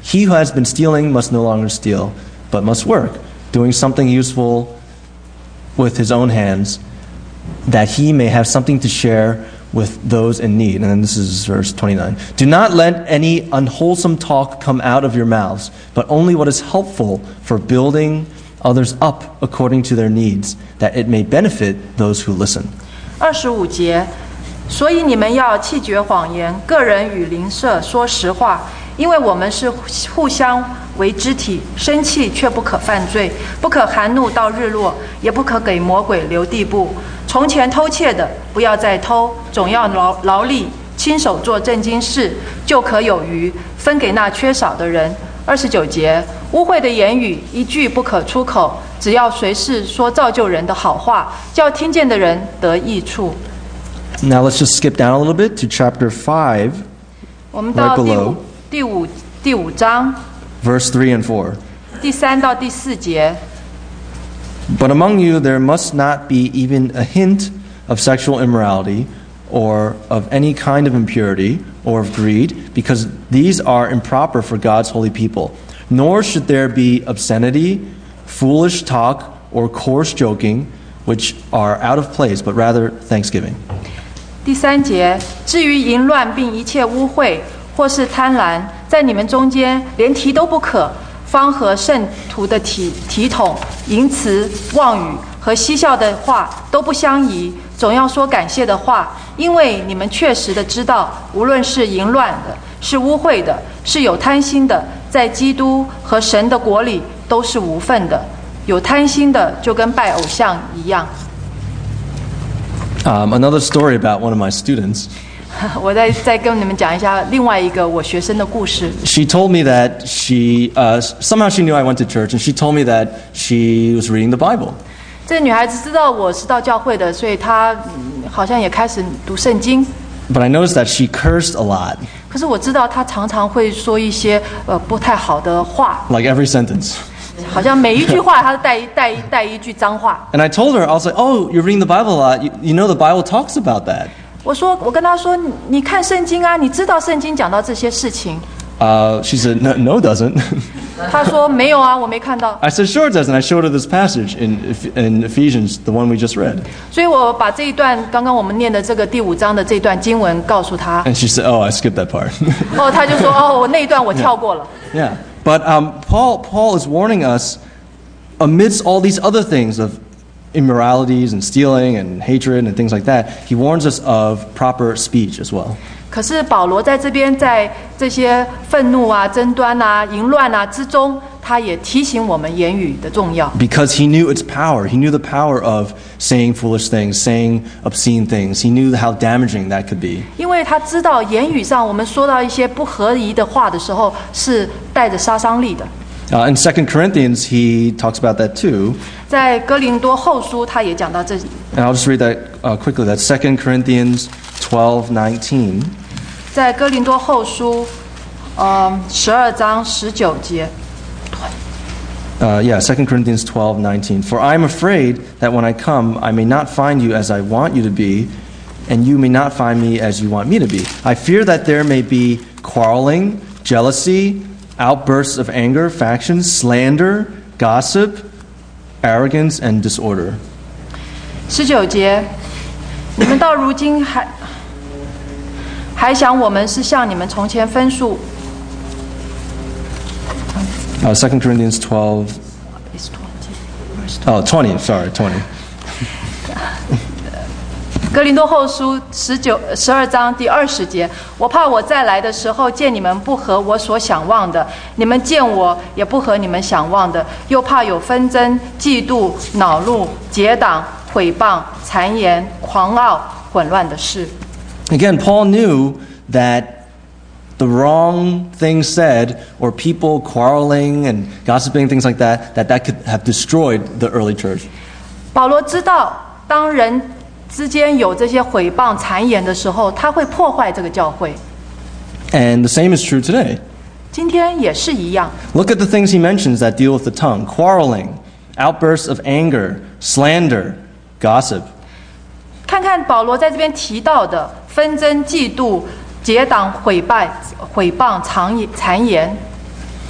He who has been stealing must no longer steal, but must work, doing something useful with his own hands, that he may have something to share with those in need. And then this is verse twenty-nine. Do not let any unwholesome talk come out of your mouths, but only what is helpful for building others up according to their needs, that it may benefit those who listen. 二十五节，所以你们要弃绝谎言，个人与邻舍说实话，因为我们是互相为肢体，生气却不可犯罪，不可含怒到日落，也不可给魔鬼留地步。从前偷窃的，不要再偷，总要劳劳力，亲手做正经事，就可有余，分给那缺少的人。二十九节，污秽的言语一句不可出口，只要随时说造就人的好话，叫听见的人得益处。 Now let's just skip down a little bit to chapter five, 我们到 right 第 below. 五第五第五章 verse three and four. 第三到第四节。 But among you there must not be even a hint of sexual immorality, or of any kind of impurity, or of greed, because these are improper for God's holy people. Nor should there be obscenity, foolish talk, or coarse joking, which are out of place, but rather thanksgiving. 第三节，至于淫乱并一切污秽，或是贪婪，在你们中间连提都不可，方和圣徒的体体统、淫词、妄语和嬉笑的话都不相宜，总要说感谢的话，因为你们确实的知道，无论是淫乱的，是污秽的，是有贪心的，在基督和神的国里都是无份的。有贪心的就跟拜偶像一样。 Um, another story about one of my students. 我再再跟你们讲一下另外一个我学生的故事。 She told me that she uh, somehow she knew I went to church, and she told me that she was reading the Bible. 这个女孩子知道我是到教会的，所以她、嗯、好像也开始读圣经。 But I noticed that she cursed a lot. 可是我知道她常常会说一些呃不太好的话， Like every sentence. 好像每一句话她都带带带一句脏话。 And I told her, I was like, oh, you're reading the Bible a lot. You, you know the Bible talks about that. 我说，我跟她说，你看圣经啊，你知道圣经讲到这些事情。 Uh, she said, no, no, it doesn't. 她说没有啊，我没看到。 I said, sure it does, and I showed her this passage in, in Ephesians, the one we just read. 所以我把这一段刚刚我们念的这个第五章的这段经文告诉她。 And she said, oh, I skipped that part. 哦，她就说，哦，我那一段我跳过了。 Yeah. But um, Paul, Paul is warning us, amidst all these other things of immoralities and stealing and hatred and things like that, he warns us of proper speech as well. 可是保罗在这边，在这些愤怒啊、争端啊、淫乱啊之中，他也提醒我们言语的重要。 Because he knew its power. He knew the power of saying foolish things, saying obscene things. He knew how damaging that could be. 因为他知道言语上我们说到一些不合宜的话的时候，是带着杀伤力的。 Uh, in Second Corinthians, he talks about that too. 在哥林多后书，他也讲到这里。 And I'll just read that uh, quickly. That's Second Corinthians twelve nineteen. 在哥林多后书，呃，十二章十九节。 Uh, yeah, Second Corinthians twelve nineteen. For I am afraid that when I come, I may not find you as I want you to be, and you may not find me as you want me to be. I fear that there may be quarreling, jealousy, outbursts of anger, factions, slander, gossip, arrogance, and disorder. 十九节，你们到如今还还想我们是像你们从前分数。 Uh, Second Corinthians twelve. Oh, twenty. Sorry, twenty. 哥林多后书十九十二章第二十节，我怕我再来的时候见你们不合我所想望的，你们见我也不合你们想望的，又怕有纷争、嫉妒、恼怒、结党、毁谤、谗言、狂傲、混乱的事。 Again, Paul knew that the wrong things said, or people quarreling and gossiping, things like that, that that could have destroyed the early church. 保罗知道，当人之间有这些毁谤、谗言的时候，他会破坏这个教会。 And the same is true today. 今天也是一样。 Look at the things he mentions that deal with the tongue: quarreling, outbursts of anger, slander, gossip. 看看保罗在这边提到的纷争、嫉妒、结党、毁败、毁谤、谗谗言。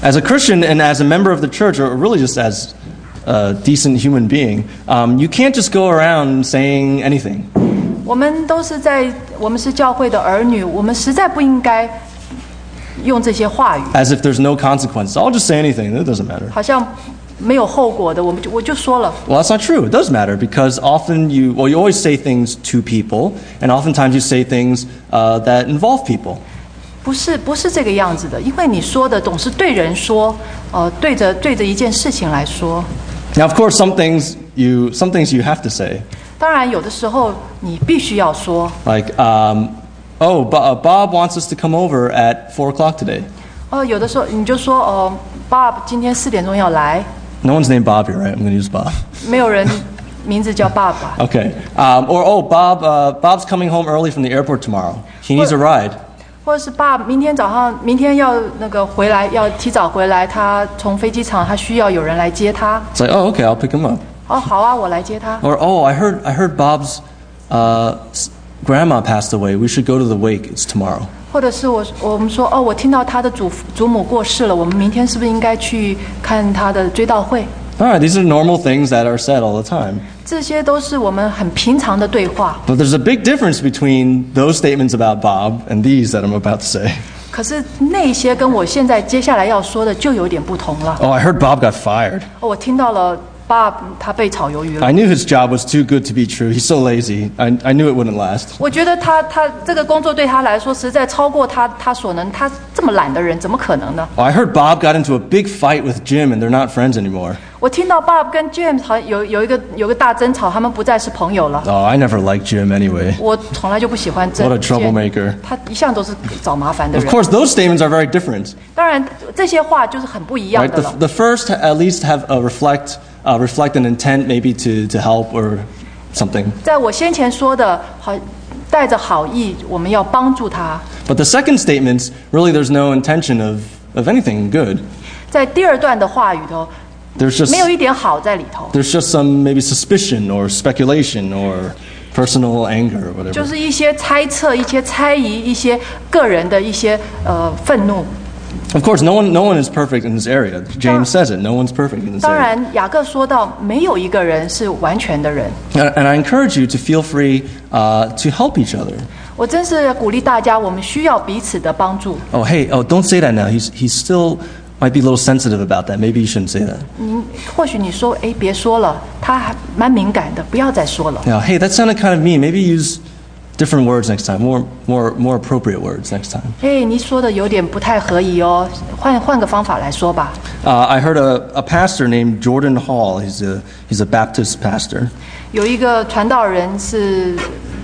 As a Christian and as a member of the church, or really just as a decent human being, um, you can't just go around saying anything. 我们都是在，我们是教会的儿女，我们实在不应该用这些话语， As if there's no consequences. I'll just say anything. It doesn't matter. 好像没有后果的，我们就我就说了。 Well, that's not true. It does matter because often you, well, you always say things to people, and oftentimes you say things uh, that involve people. 不是不是这个样子的，因为你说的总是对人说，呃，对着对着一件事情来说。 Now, of course, some things you, some things you have to say. 当然，有的时候你必须要说。 Like, um, oh, Bob, Bob wants us to come over at four o'clock today. 哦、有的时候你就说，哦、Bob 今天四点钟要来， No one's named Bob here, right? I'm going to use Bob. 没有人名字叫爸爸。 Okay. Um, or, oh, Bob, uh, Bob's coming home early from the airport tomorrow. He needs a ride. 或者是爸，明天早上，明天要那个回来，要提早回来，他从飞机场，他需要有人来接他。 It's like, oh, okay, I'll pick him up. 哦，好啊，我来接他。 Or, oh, I heard, I heard Bob's uh, s- grandma passed away. We should go to the wake. It's tomorrow. 或者是我我们说，哦，我听到他的祖祖母过世了，我们明天是不是应该去看他的追悼会？ All right, these are normal things that are said all the time. 这些都是我们很平常的对话。 But there's a big difference between those statements about Bob and these that I'm about to say. 可是那些跟我现在接下来要说的就有点不同了。 Oh, I heard Bob got fired. 哦，我听到了爸他被炒鱿鱼了。 I knew his job was too good to be true. He's so lazy. I, I knew it wouldn't last. 我觉得他他这个工作对他来说实在超过他他所能，他这么懒的人怎么可能呢？ Oh, I heard Bob got into a big fight with Jim and they're not friends anymore. 我听到 Bob 跟 James 好像有有一个有个大争吵，他们不再是朋友了。 Oh, I never liked Jim anyway. 我从来就不喜欢这 What a troublemaker. 他一向都是找麻烦的 Of 人。 course, those statements are very different. 当然，这些话就是很不一样 Right? 的了。 The, the first at least have a reflect, uh, reflect an intent maybe to, to help or something. 在我先前说的，好带着好意，我们要帮助他。 But the second statements, really there's no intention of, of anything good. 在第二段的话语头， There's just, 没有一点好在里头， there's just some maybe suspicion or speculation or personal anger or 就 whatever. 是一些猜测、一些猜疑、一些个人的一些呃愤怒。 Of course, no one, no one is perfect in this area. James says it. No one's perfect in this 当 area. 然，雅各说到，没有一个人是完全的人。 And, and I encourage you to feel free uh, to help each other. 我真是鼓励大家，我们需要彼此的帮助。 Oh, hey, oh, don't say that now. He's, he's still might be a little sensitive about that. Maybe you shouldn't say that. 您或许你说，哎，别说了，他还蛮敏感的，不要再说了。 Now, hey, that sounded kind of mean. Maybe use different words next time. More, more, more appropriate words next time. 哎，你说的有点不太合宜哦，换换个方法来说吧。 Uh, I heard a, a pastor named Jordan Hall. He's a, he's a Baptist pastor. 有一个传道人是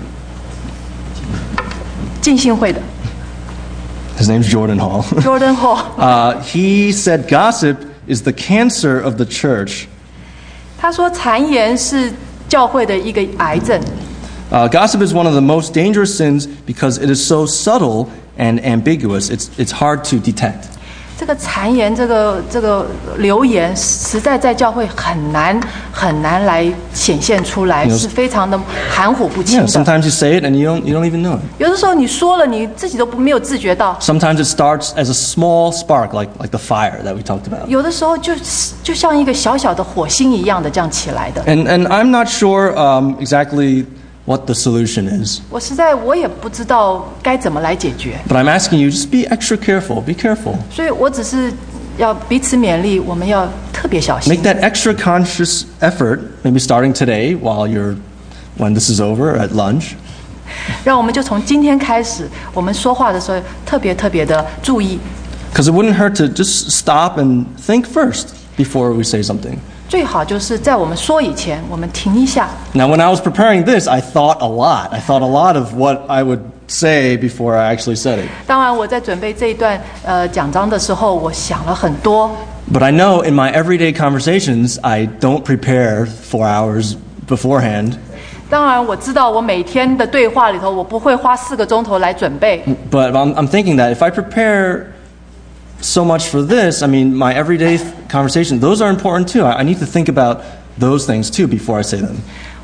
浸信会的 His name's Jordan Hall. ，Jordan Hall。 uh, he said gossip is the cancer of the church. 他说谗言是教会的一个癌症。 Uh, gossip is one of the most dangerous sins because it is so subtle and ambiguous. It's, it's hard to detect. 这个谗言，这个这个流言，实在在教会很难很难来显现出来， You know, 是非常的含糊不清 Yeah, 的。 sometimes you say it and you don't, you don't even know it. 有的时候你说了，你自己都不没有自觉到； Sometimes it starts as a small spark, like, like the fire that we talked about. 有的时候就就像一个小小的火星一样的这样起来的。 And, and I'm not sure um, exactly what the solution is. 我实在我也不知道该怎么来解决， But I'm asking you, just be extra careful. Be careful. 所以我只是要彼此勉励，我们要特别小心 Make。that extra conscious effort, maybe starting today while you're, when this is over at lunch. 让我们就从今天开始，我们说话的时候特别特别的注意。 Because it wouldn't hurt to just stop and think first before we say something. 最好就是在我们说以前，我们停一下。 Now, when I was preparing this, I thought a lot. I thought a lot of what I would say before I actually said it. 当然，我在准备这一段呃讲章的时候，我想了很多。 But I know in my everyday conversations, I don't prepare four hours beforehand. 当然，我知道我每天的对话里头，我不会花四个钟头来准备。 But I'm, I'm thinking that if I prepare so much for this, I mean, my everyday conversation, those are important too. I, I need to think about those things too before I say them.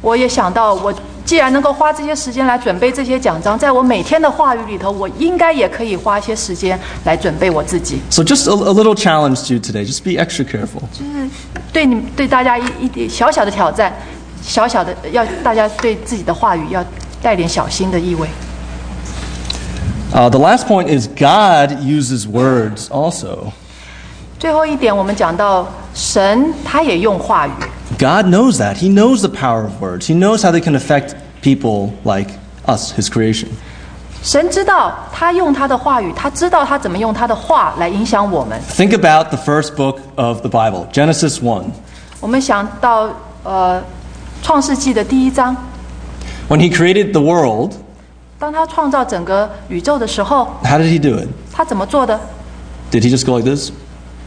我也想到，我既然能够花这些时间来准备这些讲章，在我每天的话语里头，我应该也可以花一些时间来准备我自己。 So just a, a little challenge to you today. Just be extra careful. 就是对你对大家一一点小小的挑战，小小的要大家对自己的话语要带点小心的意味。 Uh, the last point is God uses words also. 最后一点，我们讲到神他也用话语。 God knows that. He knows the power of words. He knows how they can affect people like us, His creation. 神知道他用他的话语，他知道他怎么用他的话来影响我们。 Think about the first book of the Bible, Genesis one. 我们想到呃创世纪的第一章， When He created the world, 当他创造整个宇宙的时候， how did He do it? 他怎么做的？ Did He just go like this?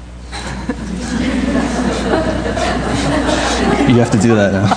You have to do that now.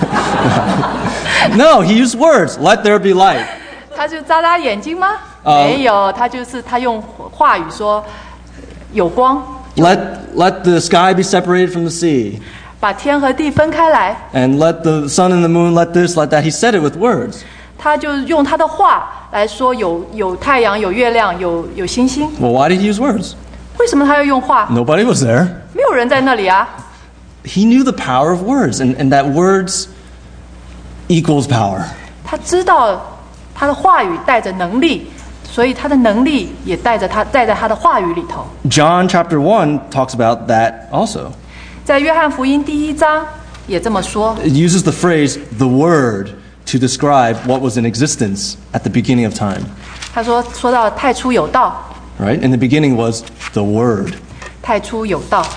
No, He used words. Let there be light. 他就眨眨眼睛吗？ 呃没有，他就是他用话语说有光， Let, let the sky be separated from the sea. 把天和地分开来。 And let the sun and the moon, let this, let that. He said it with words. 他就用他的话来说有有太阳、有月亮、有有星星。 Well, why did He use words? 为什么他要用话？ Nobody was there. 没有人在那里啊。 He knew the power of words, and, and that words equals power. 他知道他的话语带着能力，所以他的能力也带着他带在他的话语里头。 John chapter one talks about that also. 在约翰福音第一章也这么说， It uses the phrase, the word, to describe what was in existence at the beginning of time. 他说说到太初有道， Right? In the beginning was the word. 太初有道。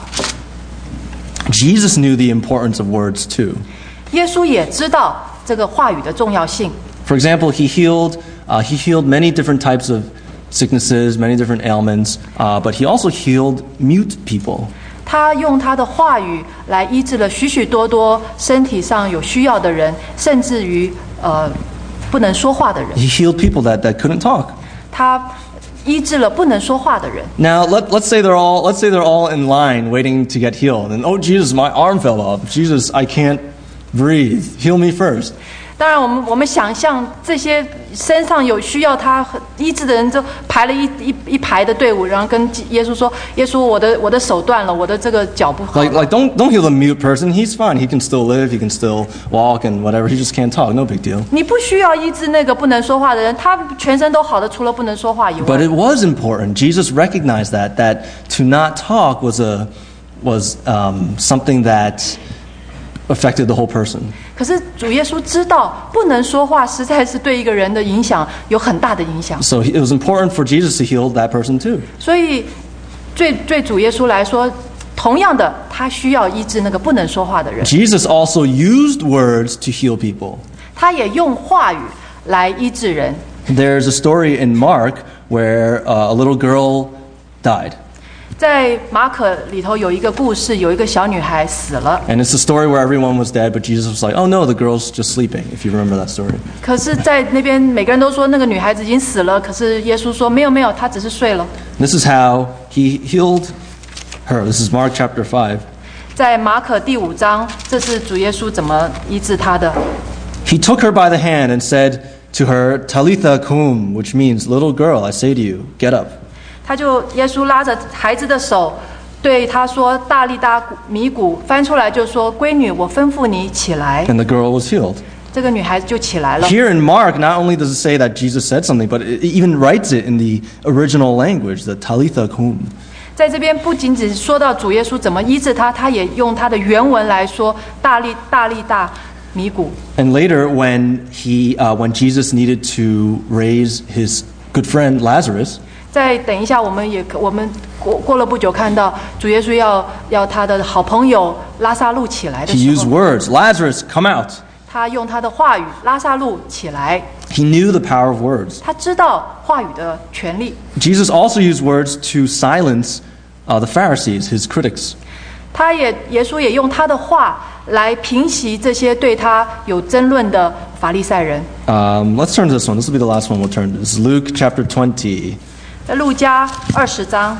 Jesus knew the importance of words too. 耶稣也知道这个话语的重要性。 For example, he healed, uh, he healed many different types of sicknesses, many different ailments, uh, but he also healed mute people. 他用他的话语来医治了许许多多身体上有需要的人，甚至于呃不能说话的人。 He healed people that, that couldn't talk. 他医治了不能说话的人。 Now let, let's say they're all let's say they're all in line waiting to get healed. And oh Jesus, my arm fell off. Jesus, I can't breathe. Heal me first. 当然，我们我们想象这些身上有需要他医治的人，就排了一一一排的队伍，然后跟耶稣说：“耶稣，我的我的手断了，我的这个脚不好。” Like like don't don't heal the mute person. He's fine. He can still live. He can still walk and whatever. He just can't talk. No big deal. 你不需要医治那个不能说话的人，他全身都好的，除了不能说话以 But 外。 it was important. Jesus recognized that that to not talk was a was um, something that affected the whole person. 可是主耶稣知道，不能说话实在是对一个人的影响有很大的影响， So he- it was important for Jesus to heal that person too. 所以对对主耶稣来说，同样的，他需要医治那个不能说话的人， Jesus also used words to heal people. 他也用话语来医治人。 There's a story in Mark where uh, a little girl died. 在马可里头有一个故事，有一个小女孩死了， And it's a story where everyone was dead, but Jesus was like, oh no, the girl's just sleeping, if you remember that story. 可是，在那边每个人都说那个女孩子已经死了，可是耶稣说没有没有，她只是睡了。 This is how he healed her. This is Mark chapter five. 在马可第五章，这是主耶稣怎么医治她的。 He took her by the hand and said to her, Talitha kum, which means, little girl, I say to you, get up. 他就耶稣拉着孩子的手，对他说：“大力大米谷。”翻出来就说：“闺女，我吩咐你起来。 And the girl was healed. ” 这个女孩子就起来了。 Here in Mark, not only does it say that Jesus said something, but it even writes it in the original language, the Talitha kum. 在这边不仅仅说到主耶稣怎么医治他，他也用他的原文来说：“大力大力大米谷。” And later, when he, uh, when Jesus needed to raise his good friend Lazarus, 再等一下，我们也我们过过了不久，看到主耶稣要要他的好朋友拉撒路起来的 he 时 used 候， words, Lazarus, come out. 他用他的话语拉撒路起来。 He knew the power of words. 他知道话语的权利。 Jesus also used words to silence uh, the Pharisees, his critics. 他也耶稣也用他的话来平息这些对他有争论的法利赛人。 Um, let's turn to this one. This will be the last one we'll turn to. This is Luke chapter twenty. 在路加二十章，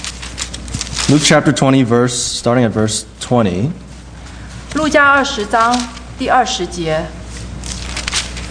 Luke chapter twenty, verse starting at verse twenty. 路加二十章第二十节，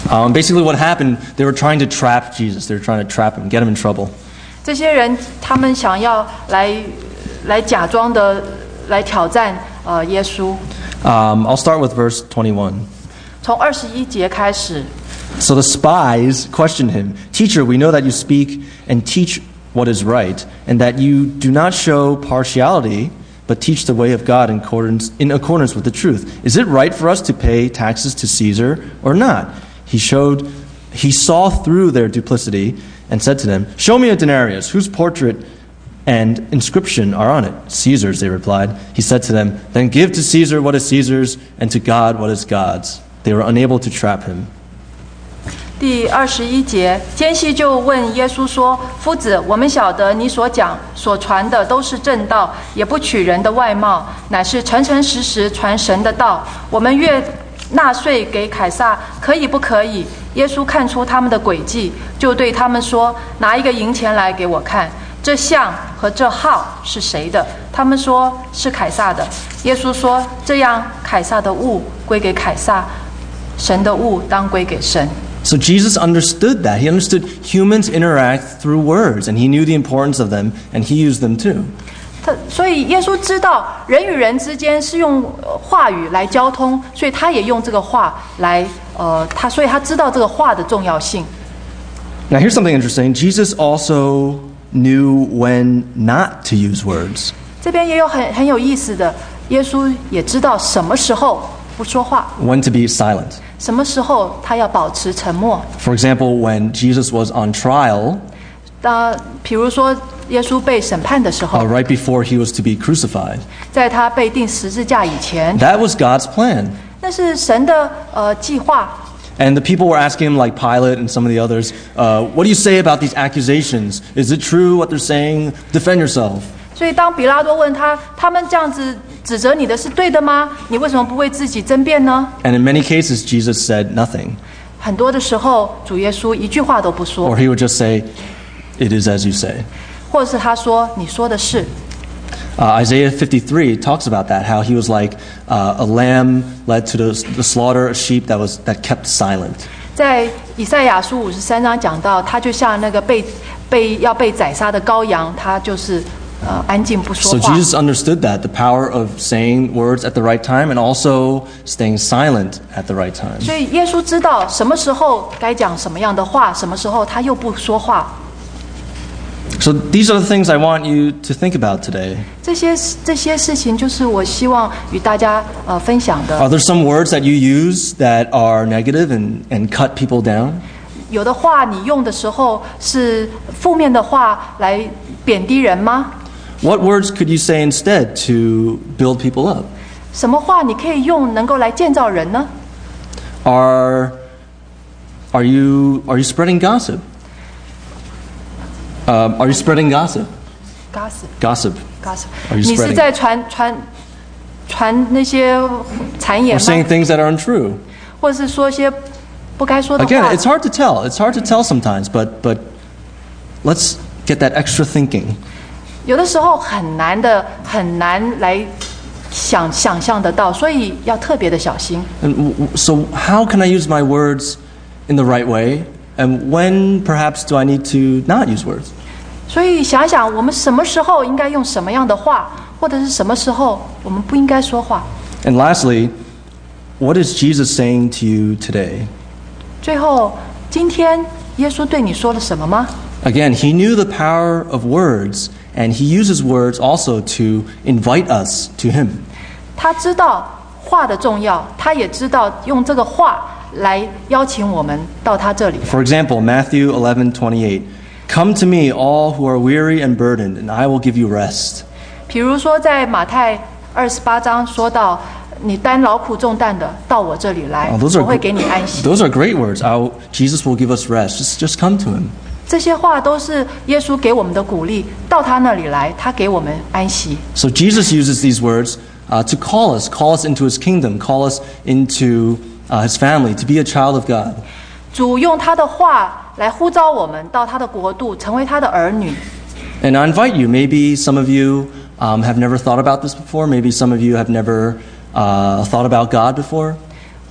Um, basically what happened, they were trying to trap Jesus. They were trying to trap him, get him in trouble. 这些人他们想要来来假装的来挑战呃耶稣。 Um, I'll start with verse twenty-one. 从二十一节开始。 So the spies questioned him, "Teacher, we know that you speak and teach what is right, and that you do not show partiality, but teach the way of God in accordance, in accordance with the truth. Is it right for us to pay taxes to Caesar or not?" He showed, he saw through their duplicity and said to them, "Show me a denarius. Whose portrait and inscription are on it?" "Caesar's," they replied. He said to them, "Then give to Caesar what is Caesar's, and to God what is God's." They were unable to trap him. 第二十一节，奸细就问耶稣说：“夫子，我们晓得你所讲所传的都是正道，也不取人的外貌，乃是诚诚实实传神的道。我们越纳税给凯撒，可以不可以？”耶稣看出他们的诡计，就对他们说：“拿一个银钱来给我看，这像和这号是谁的？”他们说是凯撒的。耶稣说：“这样，凯撒的物归给凯撒，神的物当归给神。” So Jesus understood that. He understood humans interact through words, and he knew the importance of them, and he used them too. 他所以耶稣知道人与人之间是用话语来交通，所以他也用这个话来呃，他所以他知道这个话的重要性。 Now here's something interesting. Jesus also knew when not to use words. 这边也有很很有意思的，耶稣也知道什么时候不说话。 When to be silent. 什么时候他要保持沉默 For example, when Jesus was on trial, 呃，比如说耶稣被审判的时候 uh, right before he was to be crucified, 在他被钉十字架以前 that was God's plan. 那是神的呃计划 And the people were asking him, like Pilate and some of the others, uh, what do you say about these accusations? Is it true what they're saying? Defend yourself. 所以当比拉多问他，他们这样子指责你的是对的吗？你为什么不为自己争辩呢？ And in many cases, Jesus said nothing. 很多的时候，主耶稣一句话都不说 Or，he would just say, it is as you say. 或者是他说你说的是。 Uh, Isaiah fifty-three talks about that, how he was like uh, a lamb led to the, the slaughter, a sheep that was that kept silent. 在以赛亚书五十三章讲到，他就像那个被被要被宰杀的羔羊，他就是呃安静不说 So 话。 Jesus understood that, the power of saying words at the right time and also staying silent at the right time. 所以耶稣知道什么时候该讲什么样的话，什么时候他又不说话。 So these are the things I want you to think about today. 这些这些事情就是我希望与大家呃分享的。 Are there some words that you use that are negative and, and cut people down? 有的话你用的时候是负面的话来贬低人吗？ What words could you say instead to build people up? 什么话你可以用能够来建造人呢？ Are, are, you, are you spreading gossip? Um, are you spreading gossip? Gossip, Gossip. gossip. Are you 你是 spreading? 在传传传那些谗 Or 言 saying 吗？ things that are untrue? 或者是说一些不该说的 Again, 话？ it's hard to tell. It's hard to tell sometimes, but, but let's get that extra thinking. 有的时候很难的，很难来想想象得到，所以要特别的小心。 And w- w- so how can I use my words in the right way? And when perhaps do I need to not use words? 所以想一想，我们什么时候应该用什么样的话，或者是什么时候我们不应该说话？ And lastly, what is Jesus saying to you today? 最后，今天耶稣对你说了什么吗？ Again, he knew the power of words, and he uses words also to invite us to him. 他知道话的重要，他也知道用这个话来邀请我们到他这里。 For example, Matthew eleven twenty-eight, "Come to me, all who are weary and burdened, and I will give you rest." 比如说，在马太二十八章说到，你担劳苦重担的，到我这里来， Oh, those are 我会给你安息。 those are great words. I'll, Jesus will give us rest. Just, just come to him. 这些话都是耶稣给我们的鼓励，到他那里来，他给我们安息。 So Jesus uses these words uh, to call us, call us into his kingdom, call us into uh, his family, to be a child of God. 主用他的话来呼召我们到他的国度，成为他的儿女。 And I invite you, maybe some of you um, have never thought about this before, maybe some of you have never uh, thought about God before.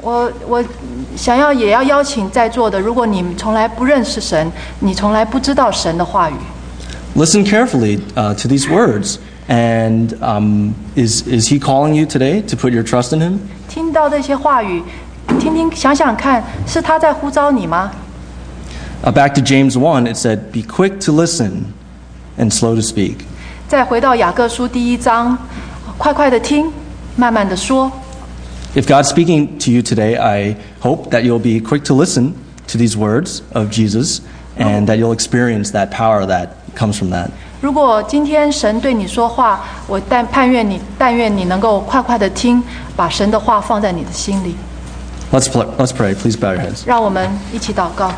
我我想要也要邀请在座的，如果你从来不认识神，你从来不知道神的话语， Listen carefully uh, to these words. And um, is, is he calling you today to put your trust in him? 听到这些话语，听听想想看，是他在呼召你吗？ Uh, back to James one, it said, "Be quick to listen and slow to speak." 再回到雅各书第一章，快快的听，慢慢的说。 If God's speaking to you today, I hope that you'll be quick to listen to these words of Jesus and that you'll experience that power that comes from that. 如果今天神对你说话，我但盼愿你，但愿你能够快快的听，把神的话放在你的心里。 Let's, pl- let's pray. Please bow your heads. 让我们一起祷告。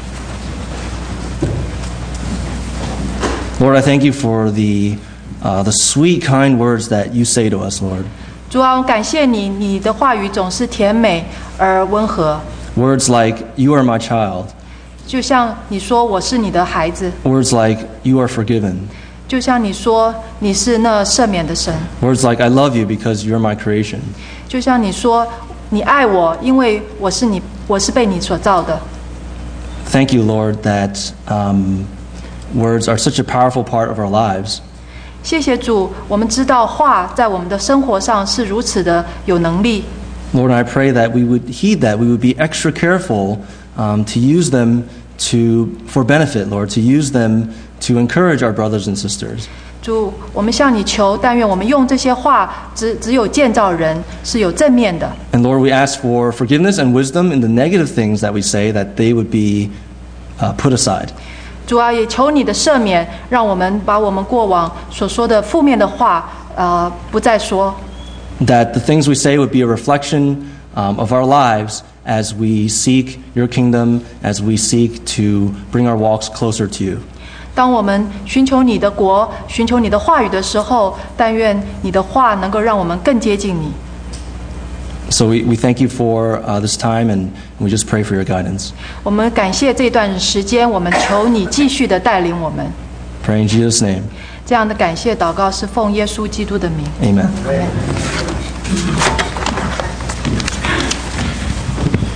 Lord, I thank you for the, uh, the sweet, kind words that you say to us, Lord. 主啊，我感谢你，你的话语总是甜美而温和， Words like, "You are my child." 就像你说我是你的孩子， Words like, "You are forgiven." 就像你说你是那赦免的神， Words like, "I love you because you're my creation." 就像你说你爱我，因为我是你，我是被你所造的。 Thank you, Lord, that um, words are such a powerful part of our lives. 谢谢主，我们知道话在我们的生活上是如此的有能力。 Lord, I pray that we would heed that, we would be extra careful um, to use them to for benefit, Lord, to use them to encourage our brothers and sisters. 主，我们向你求，但愿我们用这些话只只有建造人，是有正面的。 And Lord, we ask for forgiveness and wisdom in the negative things that we say, that they would be uh, put aside. 主啊，也求你的赦免，让我们把我们过往所说的负面的话，呃，不再说。 That the things we say would be a reflection um, of our lives as we seek your kingdom, as we seek to bring our walks closer to you. 当我们寻求你的国，寻求你的话语的时候，但愿你的话能够让我们更接近你。 So we, we thank you for uh, this time, and we just pray for your guidance. 我们感谢这段时间，我们求你继续的带领我们。 Pray in Jesus' name. 这样的感谢祷告是奉耶稣基督的名。 Amen. Amen.